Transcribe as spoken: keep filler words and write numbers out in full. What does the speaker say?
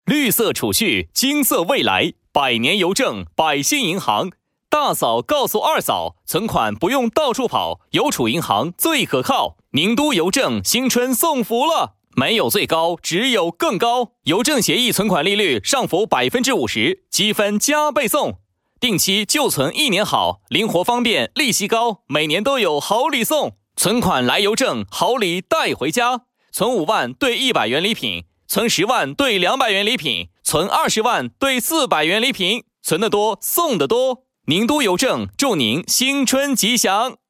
绿色储蓄，金色未来，百年邮政，百姓银行。大嫂告诉二嫂，存款不用到处跑，邮储银行最可靠。宁都邮政新春送福了，没有最高，只有更高。邮政协议存款利率上浮百分之五十，积分加倍送。定期就存一年好，灵活方便，利息高，每年都有好礼送。存款来邮政，好礼带回家。存五万兑一百元礼品，存十万兑两百元礼品，存二十万兑四百元礼品，存得多送得多。宁都邮政祝您新春吉祥。